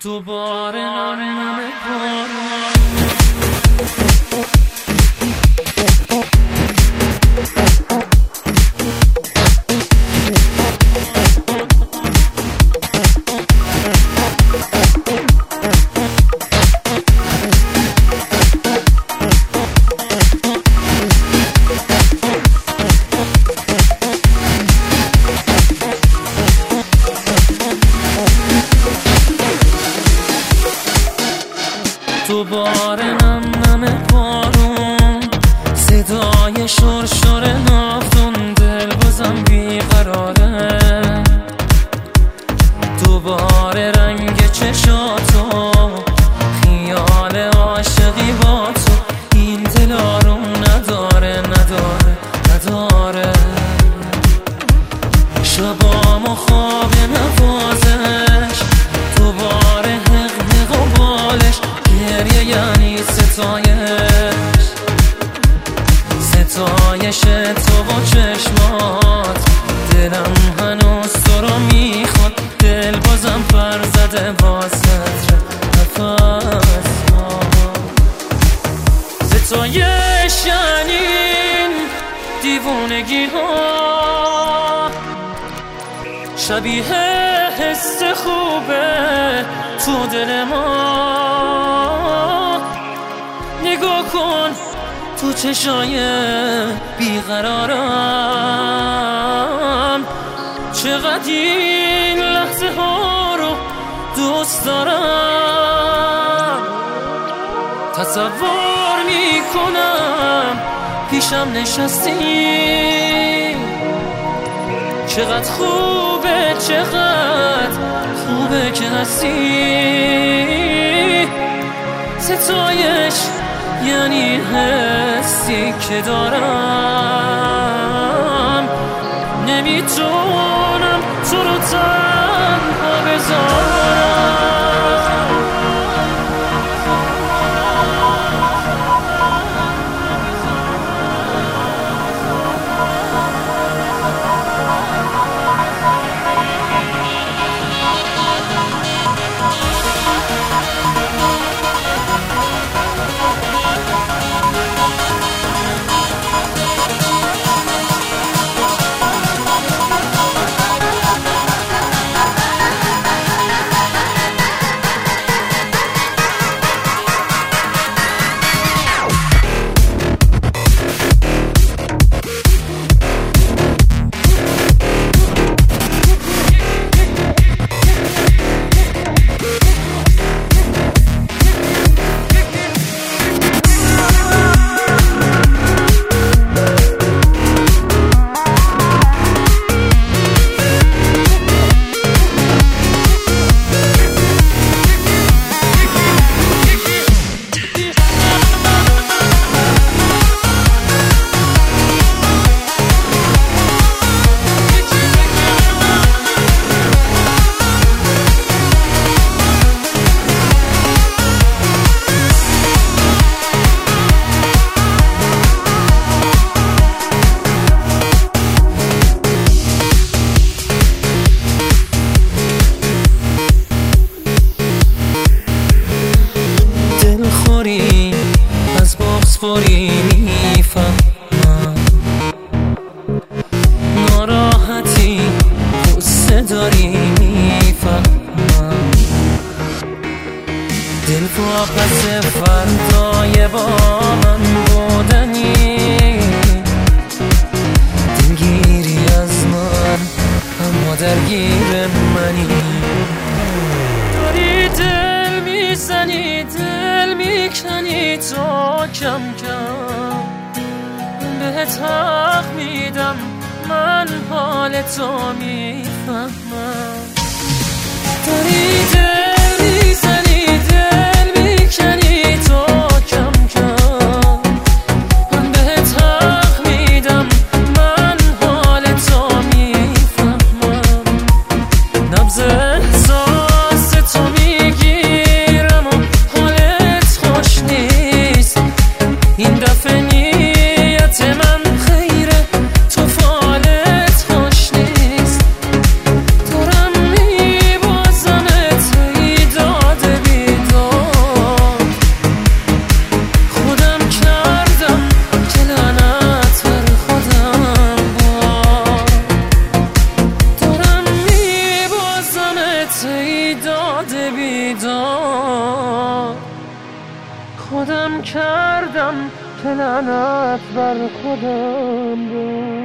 دوباره نم باران دوباره نم بارون صدای شرشر نافتون دل بازم بیقراره دوباره رنگ چشاتو خیال عاشقی با تو این دل آروم نداره شبام و خواب نوازش دوباره حق و بالش گریه یعنی ستایش تو و چشمات دلم هنوز تو رو میخواد دل بازم پر زده واسه نفس ستایش یعنی دیوونگی ها شبیه حس خوبه تو دل ما نگاه کن تو چشای بیقرارم چقدر این لحظه ها رو دوست دارم تصور میکنم پیشم نشستی چقدر خوبه که هستی ستایش یعنی حسی که دارم نمیتونم تو رو تنها بذارم از بغض‌خوری میفهمم ناراحتی غصه داری میفهمم دل واپس فردای با من بودنی دلگیری از من اما درگیر منی داری دل میزنی دل میکنی تو کم کم بهت حق میدم من حال تو میفهمم داری دل میزنی دل میکنی تو کم کم من بهت حق میدم من حال تو میفهمم نبض احساس تو میگیرم و حالت خوش نیست این دفعه نیت من خیره تو فالت خوش نیست دارم میبازمت ای داد بیداد بیداد خودم کردم که لعنت بر خودم بود.